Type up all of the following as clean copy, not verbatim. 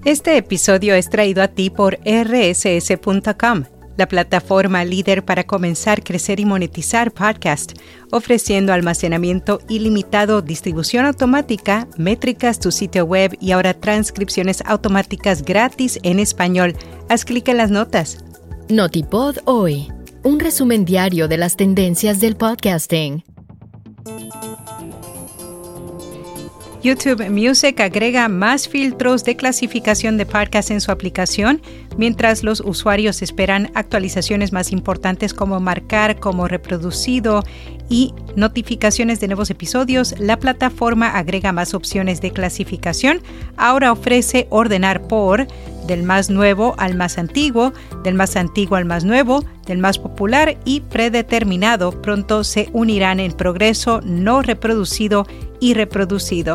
Este episodio es traído a ti por rss.com, la plataforma líder para comenzar, crecer y monetizar podcast, ofreciendo almacenamiento ilimitado, distribución automática, métricas, tu sitio web y ahora transcripciones automáticas gratis en español. Haz clic en las notas. Notipod hoy, un resumen diario de las tendencias del podcasting. YouTube Music agrega más filtros de clasificación de podcast en su aplicación, mientras los usuarios esperan actualizaciones más importantes como marcar como reproducido y notificaciones de nuevos episodios. La plataforma agrega más opciones de clasificación. Ahora ofrece ordenar por del más nuevo al más antiguo, del más antiguo al más nuevo, del más popular y predeterminado. Pronto se unirán en progreso, no reproducido y reproducido.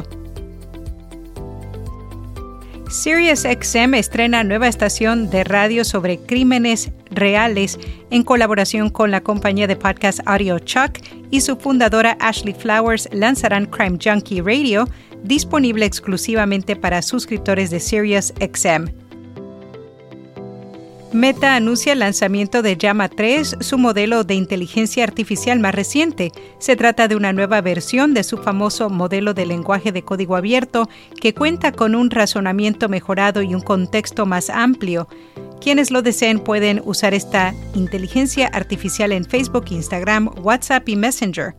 SiriusXM estrena nueva estación de radio sobre crímenes reales en colaboración con la compañía de podcast Audiochuck y su fundadora Ashley Flowers lanzarán Crime Junkie Radio, disponible exclusivamente para suscriptores de SiriusXM. Meta anuncia el lanzamiento de Llama 3, su modelo de inteligencia artificial más reciente. Se trata de una nueva versión de su famoso modelo de lenguaje de código abierto que cuenta con un razonamiento mejorado y un contexto más amplio. Quienes lo deseen pueden usar esta inteligencia artificial en Facebook, Instagram, WhatsApp y Messenger.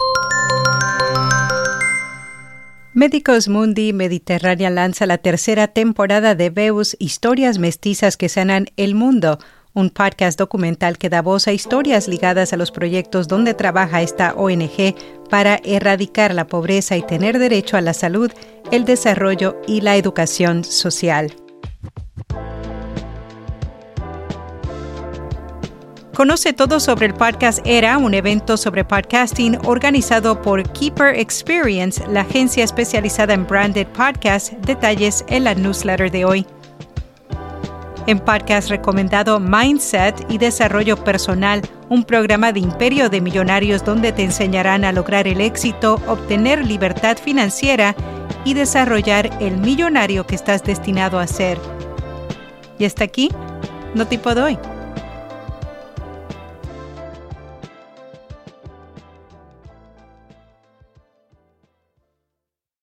Medicus Mundi Mediterránea lanza la tercera temporada de Veus, Historias Mestizas que Sanan el Mundo, un podcast documental que da voz a historias ligadas a los proyectos donde trabaja esta ONG para erradicar la pobreza y tener derecho a la salud, el desarrollo y la educación social. Conoce todo sobre el podcast Era, un evento sobre podcasting organizado por Keeper Experience, la agencia especializada en branded podcasts. Detalles en la newsletter de hoy. En podcast recomendado Mindset y Desarrollo Personal, un programa de Imperio de Millonarios donde te enseñarán a lograr el éxito, obtener libertad financiera y desarrollar el millonario que estás destinado a ser. Y hasta aquí, Notipod hoy.